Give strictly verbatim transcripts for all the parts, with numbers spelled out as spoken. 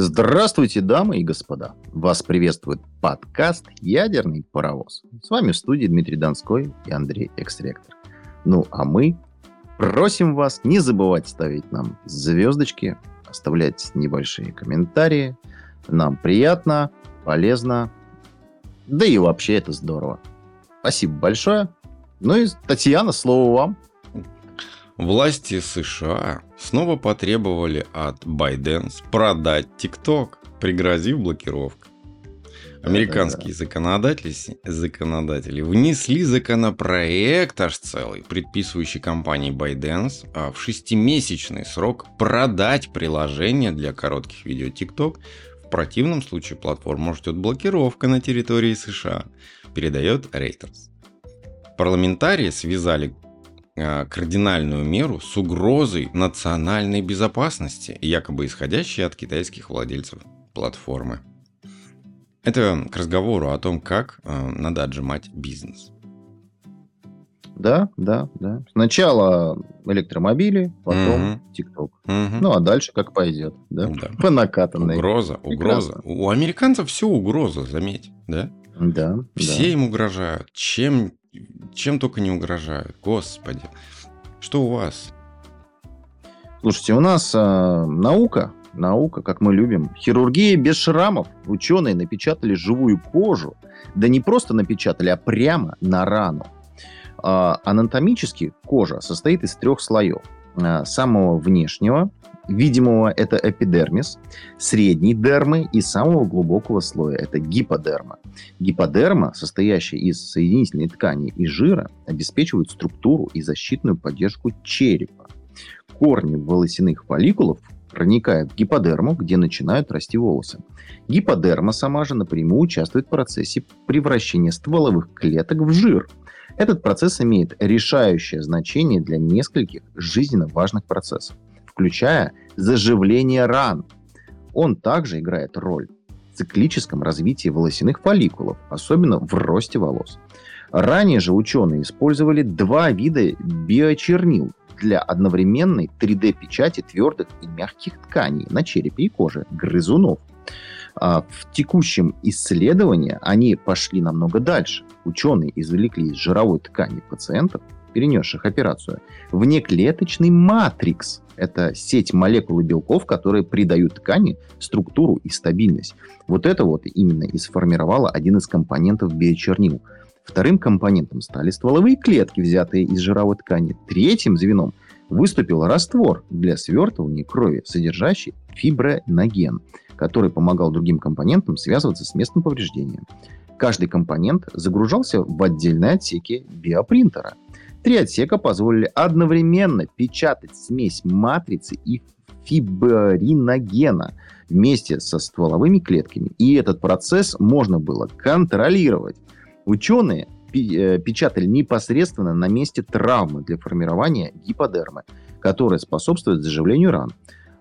Здравствуйте, дамы и господа! Вас приветствует подкаст «Ядерный паровоз». С вами в студии Дмитрий Донской и Андрей Эксректор. Ну, а мы просим вас не забывать ставить нам звездочки, оставлять небольшие комментарии. Нам приятно, полезно, да и вообще это здорово. Спасибо большое. Ну и, Татьяна, слово вам. Власти США снова потребовали от ByteDance продать TikTok, пригрозив блокировкой. Американские законодатели, законодатели внесли законопроект аж целый, предписывающий компании ByteDance в шестимесячный срок продать приложение для коротких видео TikTok. В противном случае платформу ждет блокировка на территории США, передает Reuters. Парламентарии связали кардинальную меру с угрозой национальной безопасности, якобы исходящей от китайских владельцев платформы. Это к разговору о том, как э, надо отжимать бизнес. Да, да, да. Сначала электромобили, потом угу. TikTok. Угу. Ну, а дальше как пойдет. Да? Да. По накатанной. Угроза, угроза. Прекрасно. У американцев все угроза, заметь. Да? Да. Все да. им угрожают. Чем, чем только не угрожают. Господи. Что у вас? Слушайте, у нас э, наука. Наука, как мы любим. Хирургия без шрамов. Ученые напечатали живую кожу. Да не просто напечатали, а прямо на рану. Э, анатомически кожа состоит из трех слоев. Э, самого внешнего, видимого, это эпидермис, средней дермы и самого глубокого слоя, это гиподерма. Гиподерма, состоящая из соединительной ткани и жира, обеспечивает структуру и защитную поддержку черепа. Корни волосяных фолликулов проникают в гиподерму, где начинают расти волосы. Гиподерма сама же напрямую участвует в процессе превращения стволовых клеток в жир. Этот процесс имеет решающее значение для нескольких жизненно важных процессов, включая заживление ран. Он также играет роль в циклическом развитии волосяных фолликулов, особенно в росте волос. Ранее же ученые использовали два вида биочернил для одновременной три дэ-печати твердых и мягких тканей на черепе и коже грызунов. А в текущем исследовании они пошли намного дальше. Ученые извлекли из жировой ткани пациентов, перенесших операцию, внеклеточный матрикс. Это сеть молекул и белков, которые придают ткани структуру и стабильность. Вот это вот именно и сформировало один из компонентов биочернил. Вторым компонентом стали стволовые клетки, взятые из жировой ткани. Третьим звеном выступил раствор для свертывания крови, содержащий фибриноген, который помогал другим компонентам связываться с местом повреждения. Каждый компонент загружался в отдельные отсеки биопринтера. Три отсека позволили одновременно печатать смесь матрицы и фибриногена вместе со стволовыми клетками. И этот процесс можно было контролировать. Ученые печатали непосредственно на месте травмы для формирования гиподермы, которая способствует заживлению ран,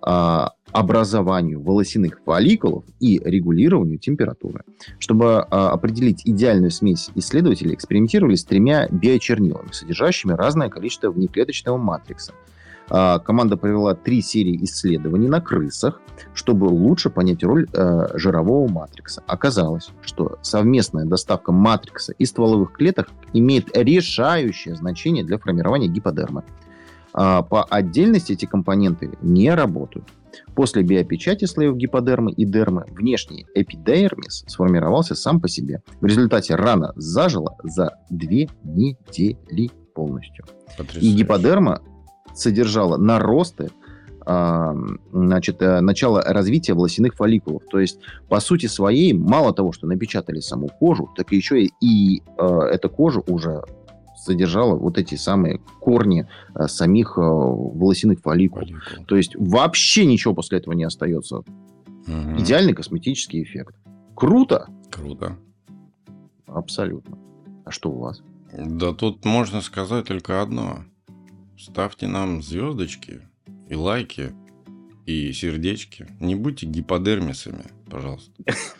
образованию волосяных фолликулов и регулированию температуры. Чтобы определить идеальную смесь, исследователи экспериментировали с тремя биочернилами, содержащими разное количество внеклеточного матрикса. Команда провела три серии исследований на крысах, чтобы лучше понять роль э, жирового матрикса. Оказалось, что совместная доставка матрикса и стволовых клеток имеет решающее значение для формирования гиподермы. А по отдельности эти компоненты не работают. После биопечати слоев гиподермы и дермы внешний эпидермис сформировался сам по себе. В результате рана зажила за две недели полностью. Потрясающе. И гиподерма содержала наросты, э, значит, э, начало развития волосяных фолликулов. То есть, по сути своей, мало того, что напечатали саму кожу, так еще и, и э, эта кожа уже содержала вот эти самые корни э, самих э, волосяных фолликул. Фолликул. То есть, вообще ничего после этого не остается. Угу. Идеальный косметический эффект. Круто? Круто. Абсолютно. А что у вас? Да тут можно сказать только одно. Ставьте нам звездочки и лайки, и сердечки. Не будьте гиподермисами, пожалуйста.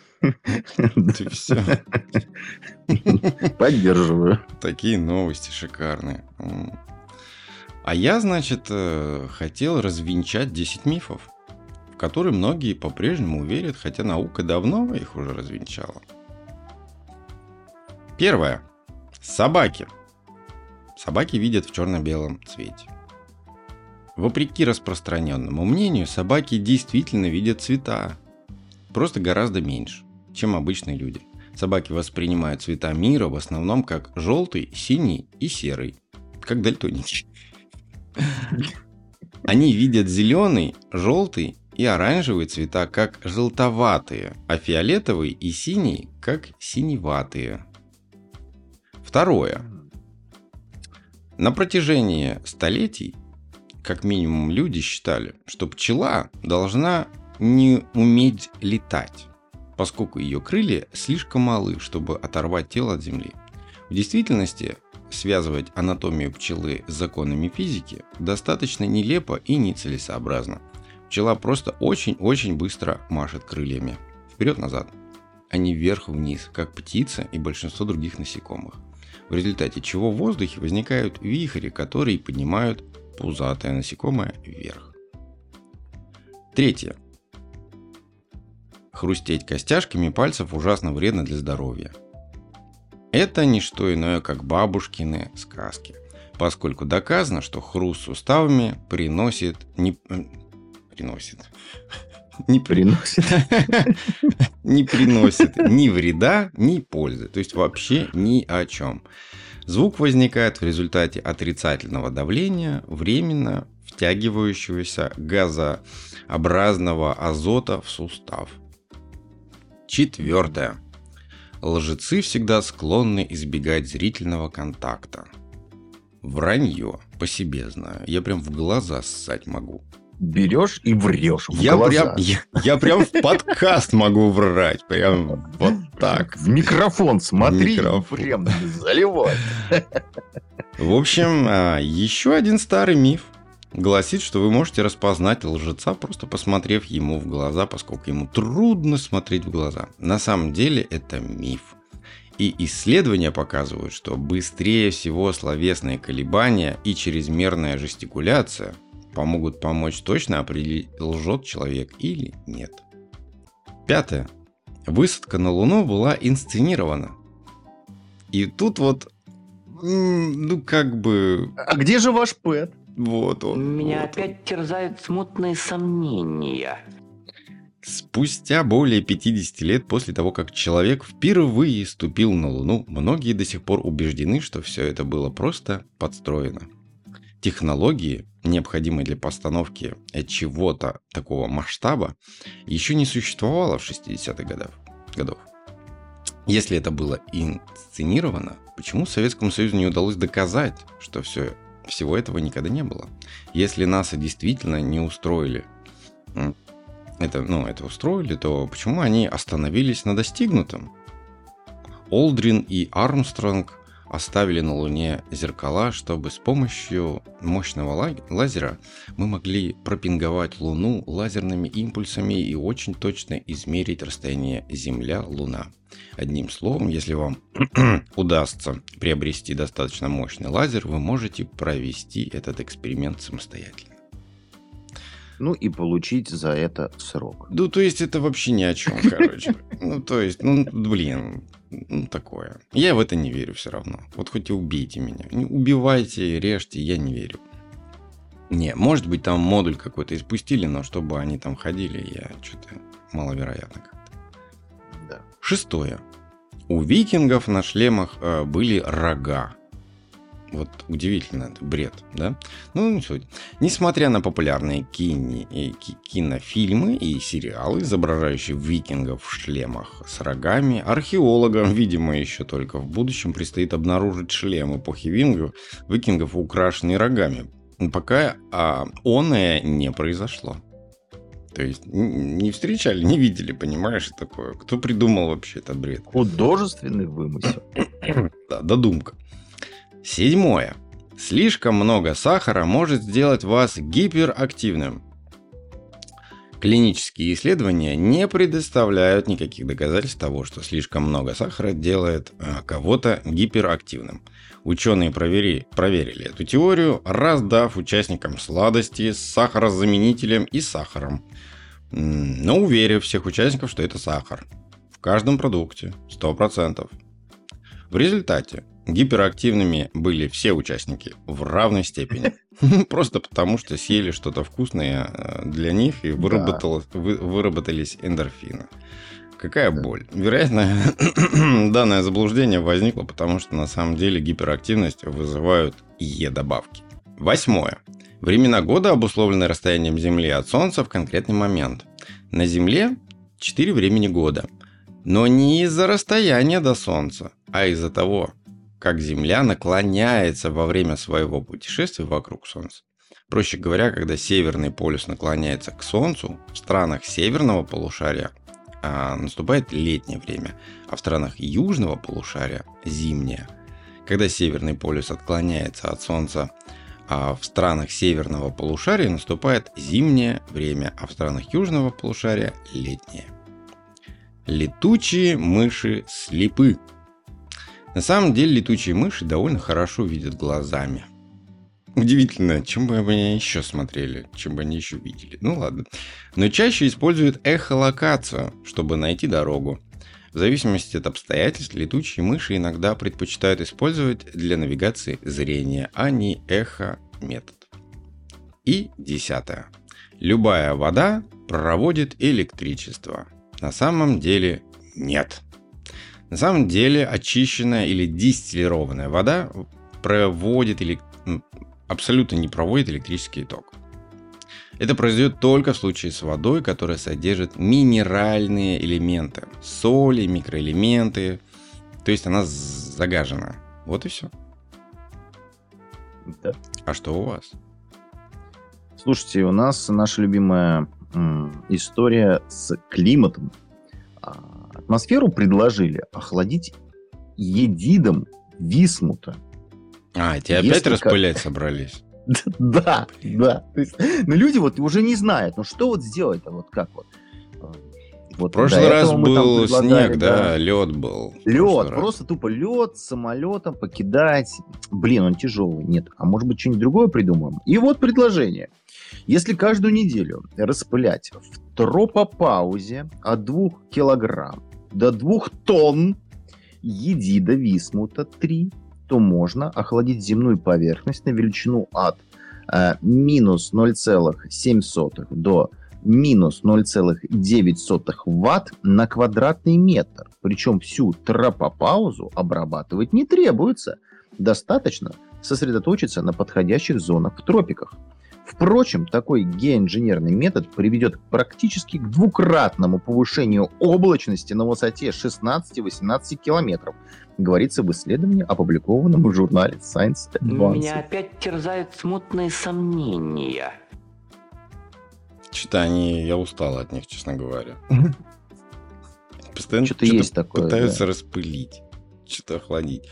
Ты все. Поддерживаю. Такие новости шикарные. А я, значит, хотел развенчать десять мифов, в который многие по-прежнему верят, хотя наука давно их уже развенчала. Первое. Собаки. Собаки видят в черно-белом цвете. Вопреки распространенному мнению, собаки действительно видят цвета, просто гораздо меньше, чем обычные люди. Собаки воспринимают цвета мира в основном как желтый, синий и серый, как дальтоники. Они видят зеленый, желтый и оранжевый цвета как желтоватые, а фиолетовый и синий как синеватые. Второе. На протяжении столетий, как минимум, люди считали, что пчела должна не уметь летать, поскольку ее крылья слишком малы, чтобы оторвать тело от земли. В действительности, связывать анатомию пчелы с законами физики достаточно нелепо и нецелесообразно. Пчела просто очень-очень быстро машет крыльями. Вперед-назад, а не вверх-вниз, как птица и большинство других насекомых. В результате чего в воздухе возникают вихри, которые поднимают пузатое насекомое вверх. Третье. Хрустеть костяшками пальцев ужасно вредно для здоровья. Это не что иное, как бабушкины сказки, поскольку доказано, что хруст суставами приносит... Не, приносит... Не приносит. Не приносит ни вреда, ни пользы. То есть вообще ни о чем. Звук возникает в результате отрицательного давления, временно втягивающегося газообразного азота в сустав. Четвертое. Лжецы всегда склонны избегать зрительного контакта. Вранье. По себе знаю. Я прям в глаза ссать могу. Берешь и врешь в я глаза. Прям, я, я прям в подкаст могу врать. Прям вот так. В микрофон смотри, Микрофон. Прям заливай. В общем, еще один старый миф гласит, что вы можете распознать лжеца, просто посмотрев ему в глаза, поскольку ему трудно смотреть в глаза. На самом деле это миф. И исследования показывают, что быстрее всего словесные колебания и чрезмерная жестикуляция помогут помочь точно определить, лжет человек или нет. Пятое. Высадка на Луну была инсценирована. И тут вот, ну как бы... А где же ваш пэт? Вот он. Меня вот опять он. терзают смутные сомнения. Спустя более пятидесяти лет после того, как человек впервые ступил на Луну, многие до сих пор убеждены, что все это было просто подстроено. Технологии, необходимые для постановки чего-то такого масштаба, еще не существовало в шестидесятых годах. Если это было инсценировано, почему Советскому Союзу не удалось доказать, что все, всего этого никогда не было? Если НАСА действительно не устроили это, ну, это устроили, то почему они остановились на достигнутом? Олдрин и Армстронг оставили на Луне зеркала, чтобы с помощью мощного лазера мы могли пропинговать Луну лазерными импульсами и очень точно измерить расстояние Земля-Луна. Одним словом, если вам удастся приобрести достаточно мощный лазер, вы можете провести этот эксперимент самостоятельно. Ну и получить за это срок. Ну, то есть, это вообще ни о чем, короче. Ну, то есть, ну, блин, ну, такое. Я в это не верю все равно. Вот хоть и убейте меня. Не убивайте, режьте, я не верю. Не, может быть, там модуль какой-то испустили, но чтобы они там ходили, я что-то маловероятно как-то. Да. Шестое. У викингов на шлемах э, были рога. Вот удивительно, это бред, да? Ну, не суть. Несмотря на популярные кини, и, ки, кинофильмы и сериалы, изображающие викингов в шлемах с рогами, археологам, видимо, еще только в будущем предстоит обнаружить шлем эпохи викингов, викингов украшенные рогами, пока а, оное не произошло. То есть не встречали, не видели, понимаешь, такое. Кто придумал вообще этот бред? Художественный вымысел. Да, додумка. Седьмое. Слишком много сахара может сделать вас гиперактивным. Клинические исследования не предоставляют никаких доказательств того, что слишком много сахара делает кого-то гиперактивным. Ученые провери, проверили эту теорию, раздав участникам сладости с сахарозаменителем и сахаром. но уверив всех участников, что это сахар. В каждом продукте, сто процентов. В результате гиперактивными были все участники в равной степени. Просто потому, что съели что-то вкусное для них и выработались эндорфины. Какая боль. Вероятно, данное заблуждение возникло, потому что на самом деле гиперактивность вызывают Е-добавки. Восьмое. Времена года обусловлены расстоянием Земли от Солнца в конкретный момент. На Земле четыре времени года. Но не из-за расстояния до Солнца, а из-за того, как Земля наклоняется во время своего путешествия вокруг Солнца. Проще говоря, когда Северный полюс наклоняется к Солнцу, в странах северного полушария а, наступает летнее время, а в странах южного полушария – зимнее. Когда Северный полюс отклоняется от Солнца, а в странах северного полушария наступает зимнее время, а в странах южного полушария – летнее. Летучие мыши слепы. На самом деле летучие мыши довольно хорошо видят глазами. Удивительно, чем бы они еще смотрели, чем бы они еще видели. Ну ладно. Но чаще используют эхолокацию, чтобы найти дорогу. В зависимости от обстоятельств, летучие мыши иногда предпочитают использовать для навигации зрение, а не эхометод. И десятое. Любая вода проводит электричество. На самом деле нет. На самом деле очищенная или дистиллированная вода проводит элек... абсолютно не проводит электрический ток. Это произойдет только в случае с водой, которая содержит минеральные элементы, соли, микроэлементы, то есть она загажена. Вот и все. Да. А что у вас? Слушайте, у нас наша любимая м, история с климатом. Атмосферу предложили охладить едидом висмута. А, тебя Если опять как... распылять собрались? Да, да. То есть, ну, люди вот уже не знают, ну что вот сделать-то, вот как вот. Вот в прошлый раз был снег, да, да, лед был. Лед, просто тупо лед самолетом покидать. Блин, он тяжелый. Нет, а может быть что-нибудь другое придумаем? И вот предложение. Если каждую неделю распылять в тропопаузе от двух килограмм до двух тонн едида висмута три, то можно охладить земную поверхность на величину от э, минус ноль целых семь сотых до минус ноль целых девять сотых ватт на квадратный метр. Причем всю тропопаузу обрабатывать не требуется. Достаточно сосредоточиться на подходящих зонах в тропиках. Впрочем, такой геоинженерный метод приведет практически к двукратному повышению облачности на высоте шестнадцать-восемнадцать километров, говорится в исследовании, опубликованном в журнале Science Advances. Меня опять терзают смутные сомнения. Что-то они... Я устал от них, честно говоря. Постоянно что-то есть такое, пытаются да. распылить, что-то охладить.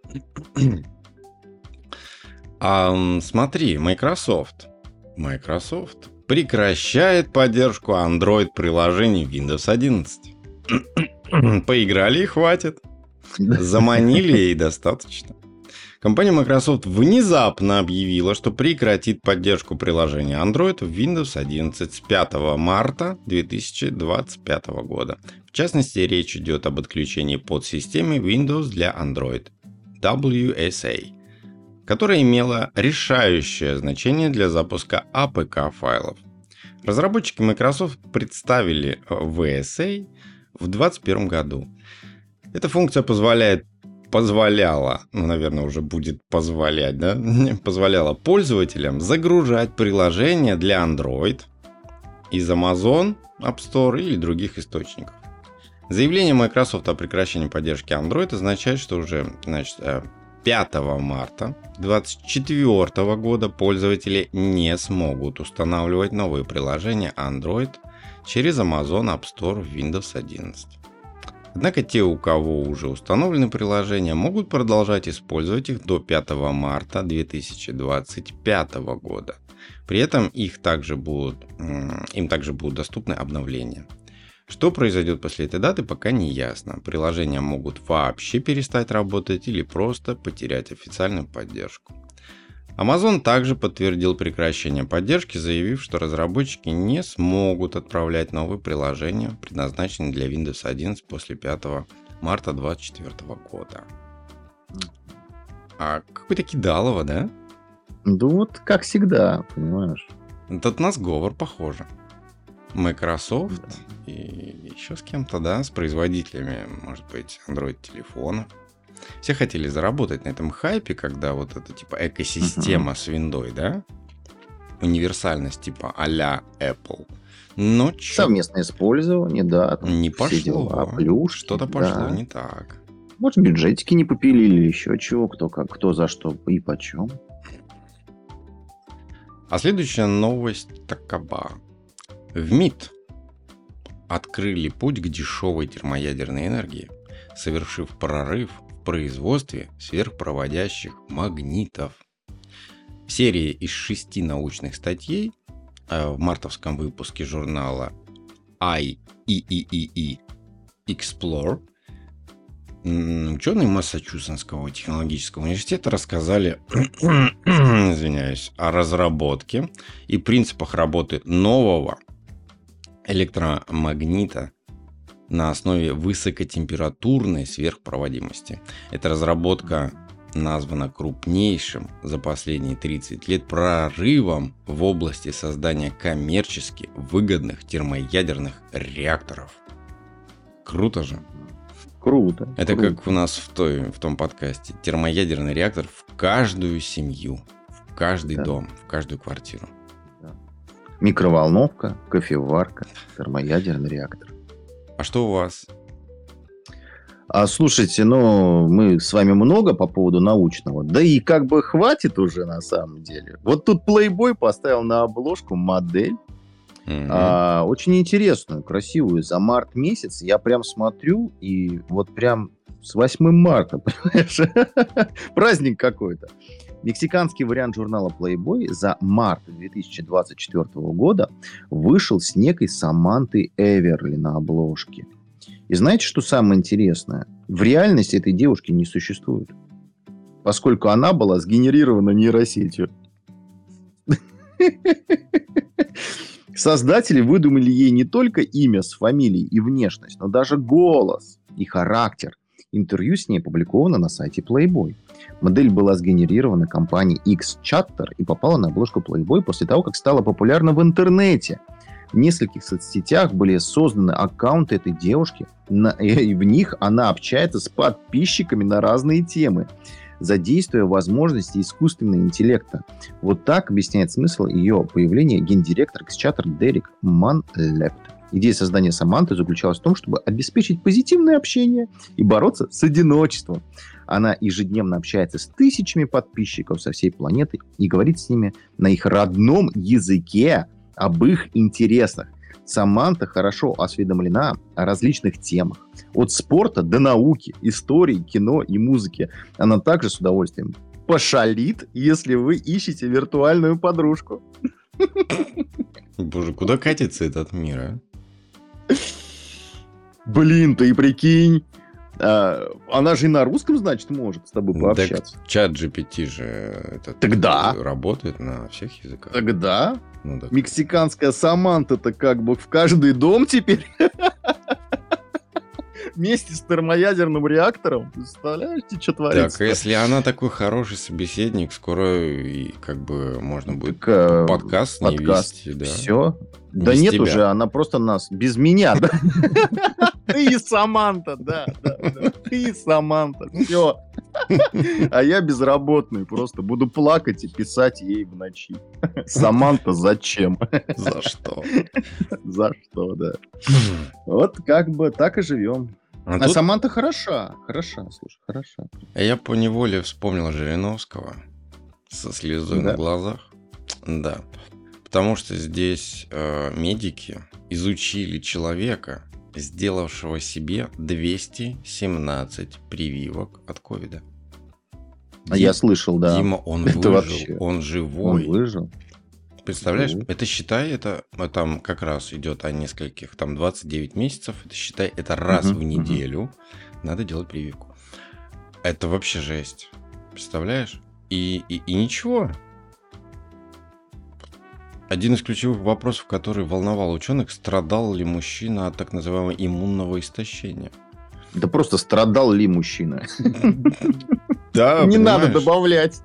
А, смотри, Microsoft. Microsoft прекращает поддержку Android-приложений Windows одиннадцать. Поиграли и хватит. Заманили и достаточно. Компания Microsoft внезапно объявила, что прекратит поддержку приложения Android в Windows одиннадцать с пятого марта две тысячи двадцать пятого года. В частности, речь идет об отключении подсистемы Windows для Android дабл ю эс эй, которая имела решающее значение для запуска эй пи кей-файлов. Разработчики Microsoft представили ви эс эй в две тысячи двадцать первом году. Эта функция позволяет, позволяла, ну, наверное, уже будет позволять, да? Позволяла пользователям загружать приложения для Android из Amazon App Store или других источников. Заявление Microsoft о прекращении поддержки Android означает, что уже, значит, пятого марта две тысячи двадцать четвёртого года пользователи не смогут устанавливать новые приложения Android через Amazon App Store в Windows одиннадцать. Однако те, у кого уже установлены приложения, могут продолжать использовать их до пятого марта две тысячи двадцать пятого года. При этом их также будут, им также будут доступны обновления. Что произойдет после этой даты, пока не ясно. Приложения могут вообще перестать работать или просто потерять официальную поддержку. Amazon также подтвердил прекращение поддержки, заявив, что разработчики не смогут отправлять новые приложения, предназначенные для Windows одиннадцать после пятого марта две тысячи двадцать четвёртого года. А какой-то кидалово, да? Да вот как всегда, понимаешь. Тут на сговор похоже. Microsoft да. И еще с кем-то, да, с производителями, может быть, Android-телефонов. Все хотели заработать на этом хайпе, когда вот эта типа экосистема uh-huh. с виндой, да? Универсальность типа а-ля Apple. Но чё? Совместное использование, да. Не пошло. Дела, плюшки, что-то пошло да. не так. Может, бюджетики не попилили или еще чего, кто как, кто за что и почем. А следующая новость такова. В МИД открыли путь к дешевой термоядерной энергии, совершив прорыв в производстве сверхпроводящих магнитов. В серии из шести научных статей в мартовском выпуске журнала ай и и и и Explore ученые Массачусетского технологического университета рассказали извиняюсь, о разработке и принципах работы нового электромагнита на основе высокотемпературной сверхпроводимости. Эта разработка названа крупнейшим за последние тридцать лет прорывом в области создания коммерчески выгодных термоядерных реакторов. Круто же. Круто. Это круто. как у нас в, той, в том подкасте. Термоядерный реактор в каждую семью, в каждый да. дом, в каждую квартиру. Да. Микроволновка, кофеварка, термоядерный реактор. А что у вас? А слушайте, ну, мы с вами много по поводу научного. Да и как бы хватит уже на самом деле. Вот тут Playboy поставил на обложку модель. Mm-hmm. А, очень интересную, красивую. За март месяц я прям смотрю, и вот прям с восьмого марта, понимаешь? Праздник какой-то. Мексиканский вариант журнала Playboy за март две тысячи двадцать четвёртого года вышел с некой Самантой Эверли на обложке. И знаете, что самое интересное? В реальности этой девушки не существует, поскольку она была сгенерирована нейросетью. Создатели выдумали ей не только имя с фамилией и внешность, но даже голос и характер. Интервью с ней опубликовано на сайте Playboy. Модель была сгенерирована компанией X-Chatter и попала на обложку Playboy после того, как стала популярна в интернете. В нескольких соцсетях были созданы аккаунты этой девушки, и в них она общается с подписчиками на разные темы, задействуя возможности искусственного интеллекта. Вот так объясняет смысл ее появления гендиректор X-Chatter Дерек Манлепт. Идея создания Саманты заключалась в том, чтобы обеспечить позитивное общение и бороться с одиночеством. Она ежедневно общается с тысячами подписчиков со всей планеты и говорит с ними на их родном языке об их интересах. Саманта хорошо осведомлена о различных темах. От спорта до науки, истории, кино и музыки. Она также с удовольствием пошалит, если вы ищете виртуальную подружку. Боже, куда катится этот мир, а? Блин, ты прикинь. А, она же и на русском, значит, может с тобой пообщаться. Так чат джи пи ти же этот Тогда работает на всех языках. Тогда ну, так... мексиканская Саманта-то как бы в каждый дом теперь. Вместе с термоядерным реактором. Представляете, что творится? Так, если она такой хороший собеседник, скоро и как бы можно будет так, э, подкаст не подкаст. вести. Да. Все. Без да нет тебя. Уже, она просто нас без меня. Ты и Саманта, да, да, да. Ты и Саманта, все. А я безработный, просто буду плакать и писать ей в ночи. Саманта, зачем? За что? За что, да. Вот как бы так и живем. А, а тут... Саманта хороша, хороша, слушай, хороша. Я поневоле вспомнил Жириновского со слезой да. на глазах. Да. Потому что здесь э, медики изучили человека, сделавшего себе двести семнадцать прививок от ковида. А я слышал, да. Дима, он это выжил, вообще... он живой. Он выжил. Представляешь, живой. Это считай, это там как раз идет о нескольких, там двадцать девять месяцев, это считай, это раз uh-huh, в неделю uh-huh. надо делать прививку. Это вообще жесть. Представляешь? И, и, и ничего. Один из ключевых вопросов, который волновал ученых, страдал ли мужчина от так называемого иммунного истощения. Да просто страдал ли мужчина? Да, не надо понимаешь? добавлять.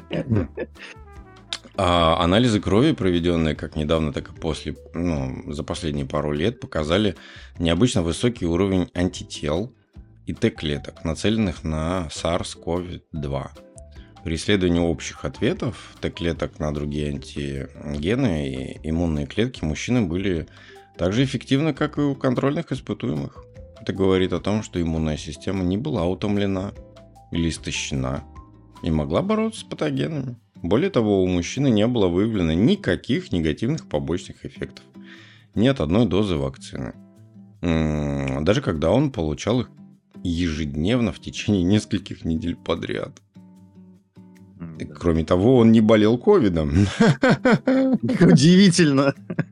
А анализы крови, проведенные как недавно, так и после, ну, за последние пару лет, показали необычно высокий уровень антител и Т-клеток, нацеленных на SARS-си о ви два. При исследовании общих ответов Т-клеток на другие антигены и иммунные клетки мужчины были так же эффективны, как и у контрольных испытуемых. Это говорит о том, что иммунная система не была утомлена или истощена и могла бороться с патогенами. Более того, у мужчины не было выявлено никаких негативных побочных эффектов. Ни от одной дозы вакцины. Даже когда он получал их ежедневно в течение нескольких недель подряд. И, кроме того, он не болел ковидом. Удивительно.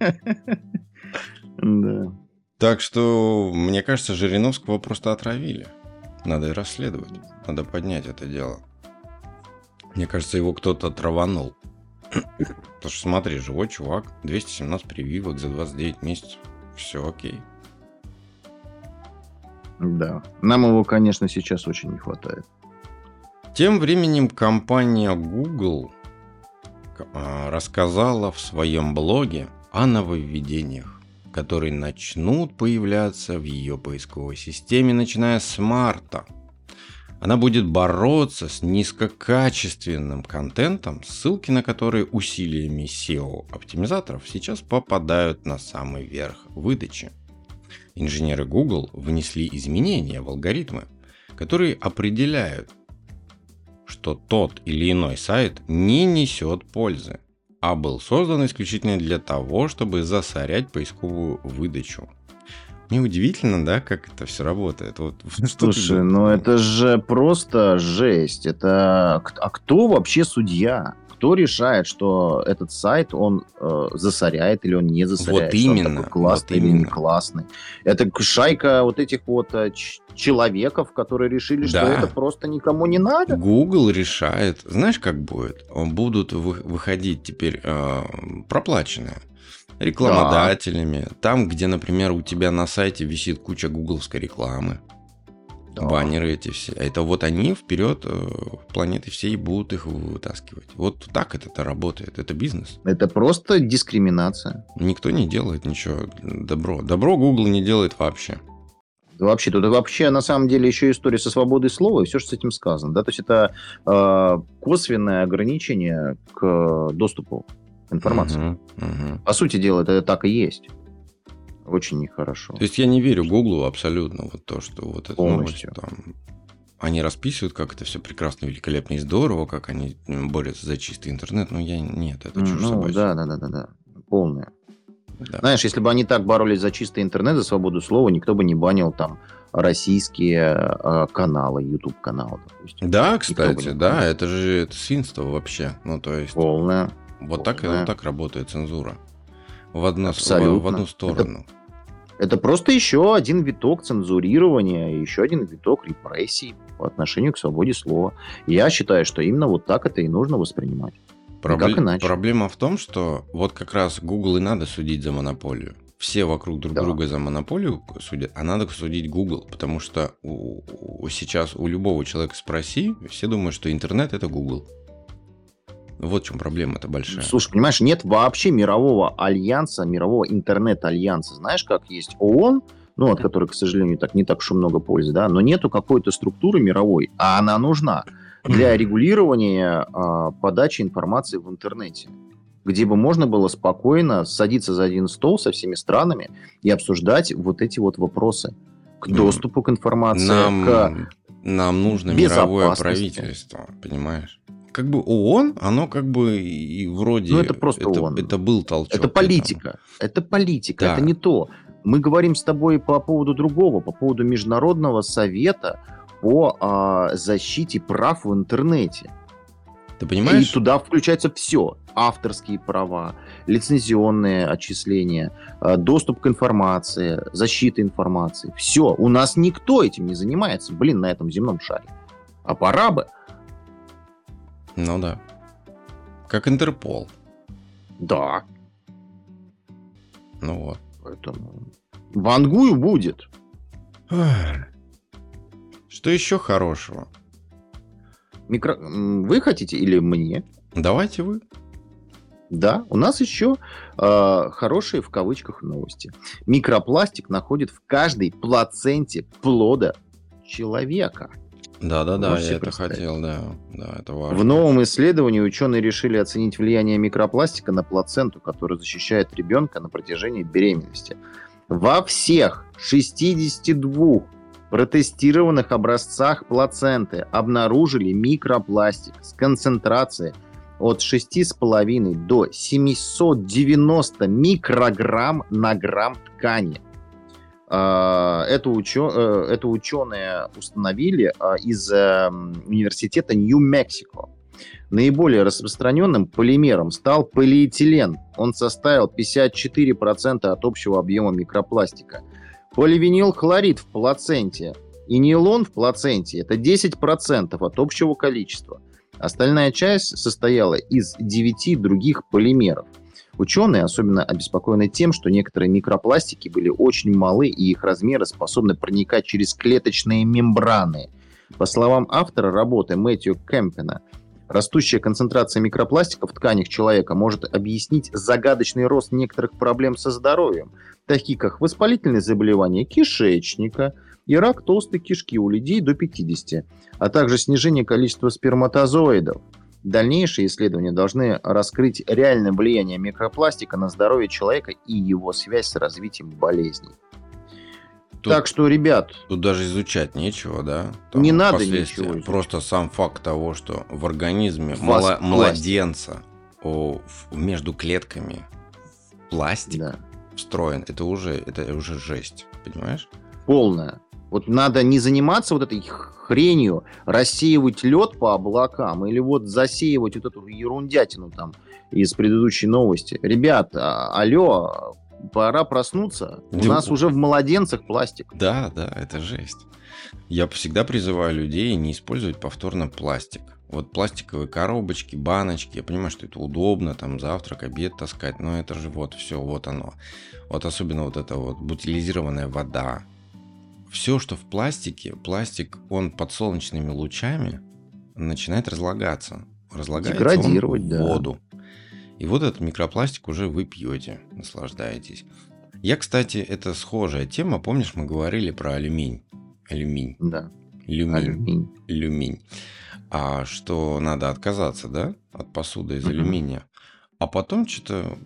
Да. Так что, мне кажется, Жириновского просто отравили. Надо и расследовать. Надо поднять это дело. Мне кажется, его кто-то траванул. Потому что, смотри, живой чувак, двести семнадцать прививок за двадцать девять месяцев. Все окей. Да. Нам его, конечно, сейчас очень не хватает. Тем временем компания Google рассказала в своем блоге о нововведениях, которые начнут появляться в ее поисковой системе, начиная с марта. Она будет бороться с низкокачественным контентом, ссылки на которые усилиями сео-оптимизаторов сейчас попадают на самый верх выдачи. Инженеры Google внесли изменения в алгоритмы, которые определяют, что тот или иной сайт не несет пользы, а был создан исключительно для того, чтобы засорять поисковую выдачу. Неудивительно, да, как это все работает. Вот, Слушай, ну это же просто жесть. Это... А кто вообще судья? Кто решает, что этот сайт, он э, засоряет или он не засоряет? Вот именно. Он классный вот или именно. не классный? Это шайка вот этих вот э, ч- человеков, которые решили, Да. что это просто никому не надо. Google решает. Знаешь, как будет? Будут вы- выходить теперь э, проплаченные рекламодателями. Да. Там, где, например, у тебя на сайте висит куча гугловской рекламы. Да. Баннеры эти все. Это вот они вперед э, планеты всей будут их вытаскивать. Вот так это работает. Это бизнес. Это просто дискриминация. Никто не делает ничего. Добро. Добро Google не делает вообще. Вообще, тут вообще на самом деле еще история со свободой слова и все, что с этим сказано. Да? То есть это э, косвенное ограничение к доступу к информации. Угу, угу. По сути дела, это так и есть. Очень нехорошо. То есть я не верю Гуглу абсолютно. Вот то, что вот это полностью. Новость, там, они расписывают, как это все прекрасно, великолепно и здорово, как они борются за чистый интернет. Но я нет, это чушь ну, собачья. Да, да, да, да, да. Полная. Да. Знаешь, если бы они так боролись за чистый интернет, за свободу слова, никто бы не банил там российские э, каналы, YouTube-каналы, допустим. Да, кстати, да, это же это свинство вообще. Ну, то есть... Полное. Вот так, полное. вот так работает цензура. В одну, в, Абсолютно. в одну сторону. Это, это просто еще один виток цензурирования, еще один виток репрессий по отношению к свободе слова. Я считаю, что именно вот так это и нужно воспринимать. Пробле- Как иначе? Проблема в том, что вот как раз Google и надо судить за монополию. Все вокруг друг Да. друга за монополию судят, а надо судить Google, потому что у, у- сейчас у любого человека спроси, все думают, что интернет это Google. Вот в чем проблема-то большая. Слушай, понимаешь, нет вообще мирового альянса, мирового интернет-альянса. Знаешь, как есть ООН, ну, от которой, к сожалению, так, не так уж и много пользы, да, но нету какой-то структуры мировой, а она нужна для регулирования а, подачи информации в интернете, где бы можно было спокойно садиться за один стол со всеми странами и обсуждать вот эти вот вопросы к доступу к информации, Нам, к нам нужно мировое безопасности. правительство, понимаешь? Как бы ООН, оно как бы и вроде... Ну, это просто это, ООН. это был толчок. Это политика. Это политика. Да. Это не то. Мы говорим с тобой по поводу другого, по поводу Международного совета по а, защите прав в интернете. Ты понимаешь? И туда включается все. Авторские права, лицензионные отчисления, а, доступ к информации, защита информации. Все. У нас никто этим не занимается, блин, на этом земном шаре. А пора бы. Ну да. Как Интерпол. Да. Ну вот. Поэтому вангую будет. Что еще хорошего? Микро... Вы хотите или мне? Давайте вы. Да, у нас еще э, хорошие в кавычках новости. Микропластик находит в каждой плаценте плода человека. Да-да-да, Можете я это представить? хотел, да. Да, это важно. В новом исследовании ученые решили оценить влияние микропластика на плаценту, который защищает ребенка на протяжении беременности. Во всех шестидесяти двух протестированных образцах плаценты обнаружили микропластик с концентрацией от шести с половиной до семисот девяноста микрограмм на грамм ткани. Это, учё... Это ученые установили из университета Нью-Мексико. Наиболее распространенным полимером стал полиэтилен. Он составил пятьдесят четыре процента от общего объема микропластика. Поливинилхлорид в плаценте и нейлон в плаценте – это десять процентов от общего количества. Остальная часть состояла из девяти других полимеров. Ученые особенно обеспокоены тем, что некоторые микропластики были очень малы, и их размеры способны проникать через клеточные мембраны. По словам автора работы Мэтью Кэмпена, растущая концентрация микропластика в тканях человека может объяснить загадочный рост некоторых проблем со здоровьем, такие как воспалительные заболевания кишечника и рак толстой кишки у людей до пятидесяти, а также снижение количества сперматозоидов. Дальнейшие исследования должны раскрыть реальное влияние микропластика на здоровье человека и его связь с развитием болезней. Тут, так что, ребят... Тут даже изучать нечего, да? Там не надо ничего изучать. Просто сам факт того, что в организме мало, младенца о, между клетками пластик да. встроен, это уже, это уже жесть, понимаешь? Полная. Вот надо не заниматься вот этой хренью, рассеивать лед по облакам или вот засеивать вот эту ерундятину там из предыдущей новости. Ребят, а, алло, пора проснуться. У да, нас уже в младенцах пластик. Да, да, это жесть. Я всегда призываю людей не использовать повторно пластик. Вот пластиковые коробочки, баночки, я понимаю, что это удобно, там завтрак, обед таскать, но это же вот все, вот оно. Вот особенно вот эта вот бутилизированная вода. Все, что в пластике, пластик, он под солнечными лучами начинает разлагаться. Разлагается деградировать, он в да. воду. И вот этот микропластик уже вы пьете, наслаждаетесь. Я, кстати, это схожая тема. Помнишь, мы говорили про алюминь? Алюминь. Да. Люминь. Алюминь. Люминь. А что надо отказаться, да, от посуды из mm-hmm. алюминия. А потом что-то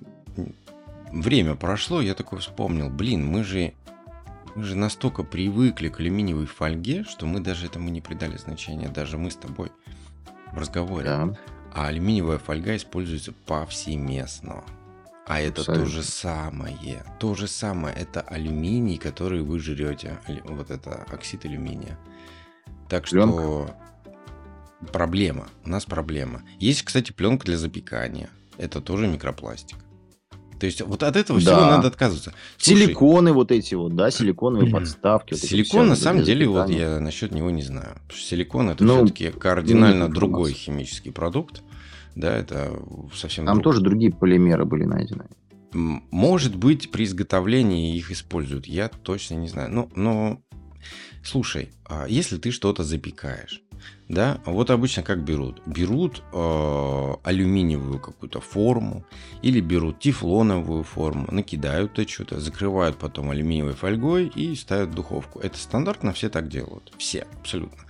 время прошло, я такой вспомнил, блин, мы же... Мы же настолько привыкли к алюминиевой фольге, что мы даже этому не придали значения, даже мы с тобой в разговоре. Да. А алюминиевая фольга используется повсеместно. А это Абсолютно. то же самое. То же самое. Это алюминий, который вы жрете. Вот это оксид алюминия. Так что пленка. Проблема. У нас проблема. Есть, кстати, пленка для запекания. Это тоже микропластик. То есть вот от этого да. всего надо отказываться. Слушай, силиконы вот эти вот, да, силиконовые подставки. Вот силикон на самом деле вот я насчет него не знаю. Потому что силикон это ну, все-таки кардинально ну, другой химический продукт. Да, это совсем. Там друг... тоже другие полимеры были найдены. Может быть, при изготовлении их используют. Я точно не знаю. Но, но слушай, если ты что-то запекаешь. Да, вот обычно как берут? Берут э, алюминиевую какую-то форму или берут тефлоновую форму, накидают то что-то, закрывают потом алюминиевой фольгой и ставят в духовку. Это стандартно, все так делают. Все, абсолютно.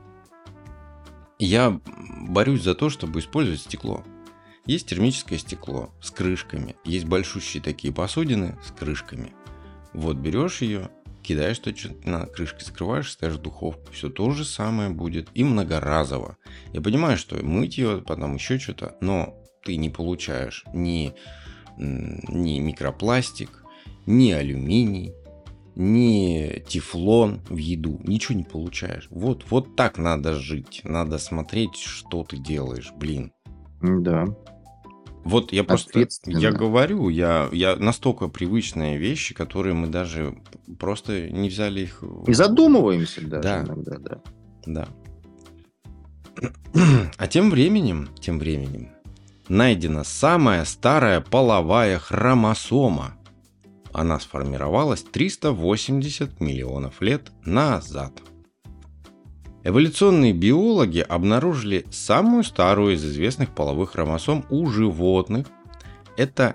Я борюсь за то, чтобы использовать стекло. Есть термическое стекло с крышками, есть большущие такие посудины с крышками. Вот берешь ее, кидаешь то, что на крышке закрываешь, ставишь в духовку. Все то же самое будет. И многоразово. Я понимаю, что мыть ее, потом еще что-то, но ты не получаешь ни, ни микропластик, ни алюминий, ни тефлон в еду. Ничего не получаешь. Вот, вот так надо жить. Надо смотреть, что ты делаешь. Блин. Да. Вот я просто, я говорю, я, я настолько привычные вещи, которые мы даже просто не взяли их... Не задумываемся даже да. иногда, да. Да. А тем временем, тем временем, найдена самая старая половая хромосома. Она сформировалась триста восемьдесят миллионов лет назад. Эволюционные биологи обнаружили самую старую из известных половых хромосом у животных. Это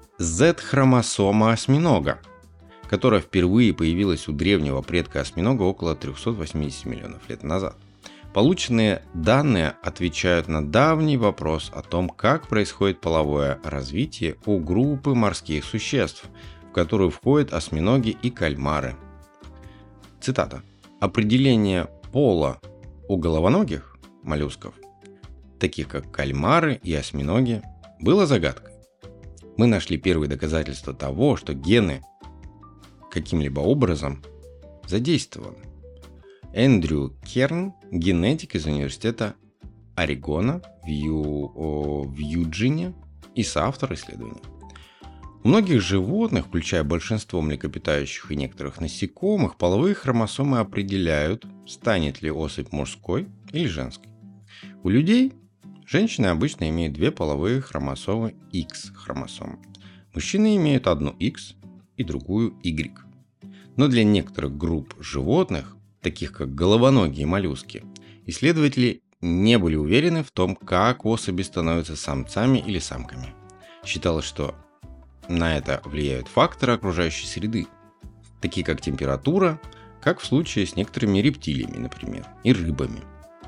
Z-хромосома осьминога, которая впервые появилась у древнего предка осьминога около триста восемьдесят миллионов лет назад. Полученные данные отвечают на давний вопрос о том, как происходит половое развитие у группы морских существ, в которую входят осьминоги и кальмары. Цитата. «Определение пола у головоногих моллюсков, таких как кальмары и осьминоги, было загадкой. Мы нашли первые доказательства того, что гены каким-либо образом задействованы. Эндрю Керн, генетик из университета Орегона в, Ю... в Юджине и соавтор исследования. У многих животных, включая большинство млекопитающих и некоторых насекомых, половые хромосомы определяют, станет ли особь мужской или женской. У людей женщины обычно имеют две половые хромосомы X-хромосомы. Мужчины имеют одну X и другую Y. Но для некоторых групп животных, таких как головоногие моллюски, исследователи не были уверены в том, как особи становятся самцами или самками. Считалось, что на это влияют факторы окружающей среды, такие как температура, как в случае с некоторыми рептилиями, например, и рыбами.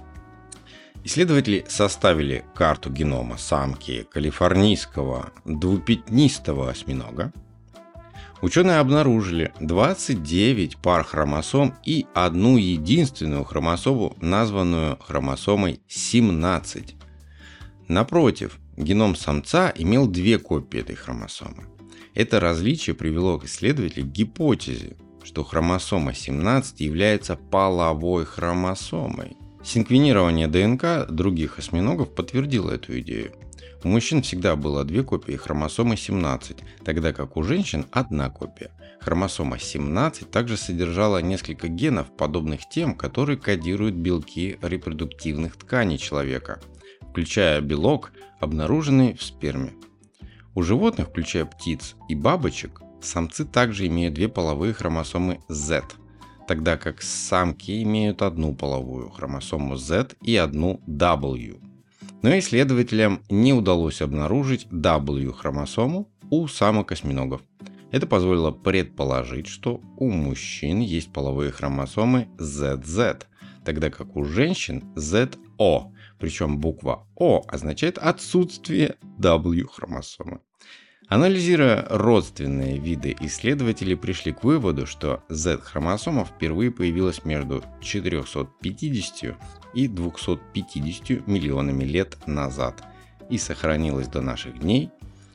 Исследователи составили карту генома самки калифорнийского двупятнистого осьминога. Ученые обнаружили двадцать девять пар хромосом и одну единственную хромосому, названную хромосомой семнадцать. Напротив, геном самца имел две копии этой хромосомы. Это различие привело к исследователям к гипотезе, что хромосома семнадцать является половой хромосомой. Секвенирование ДНК других осьминогов подтвердило эту идею. У мужчин всегда было две копии хромосомы семнадцать, тогда как у женщин одна копия. Хромосома семнадцать также содержала несколько генов, подобных тем, которые кодируют белки репродуктивных тканей человека, включая белок, обнаруженный в сперме. У животных, включая птиц и бабочек, самцы также имеют две половые хромосомы Z, тогда как самки имеют одну половую хромосому Z и одну W. Но исследователям не удалось обнаружить W-хромосому у самок-осьминогов. Это позволило предположить, что у мужчин есть половые хромосомы зет зет, тогда как у женщин зет о, причем буква О означает отсутствие W-хромосомы. Анализируя родственные виды, исследователи пришли к выводу, что Z-хромосома впервые появилась между четырёхсот пятьюдесятью и двумястами пятьюдесятью миллионами лет назад и сохранилась до наших дней.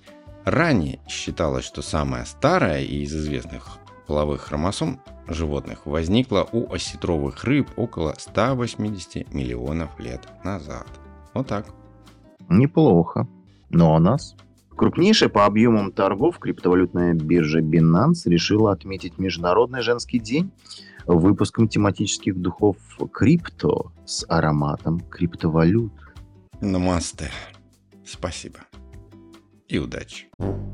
Ранее считалось, что самая старая из известных половых хромосом животных возникла у осетровых рыб около ста восьмидесяти миллионов лет назад. Вот так. Неплохо. Но у нас... Крупнейшая по объемам торгов криптовалютная биржа Binance решила отметить Международный женский день выпуском тематических духов крипто с ароматом криптовалют. Намасте. Спасибо. И удачи.